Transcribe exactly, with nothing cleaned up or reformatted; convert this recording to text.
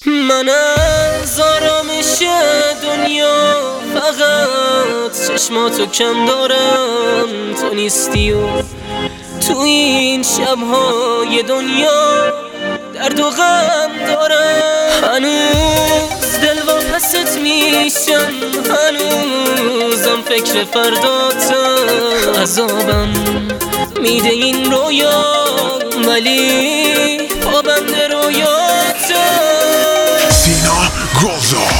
من از آرامش دنیا فقط چشماتو کم دارم، تو نیستی و تو این شبهای دنیا درد و غم دارم. هنوز دل واپست میشم، هنوزم فکر فرداتم. عذابم میده این رویا ولی پابند رویاتم. سینا گلزار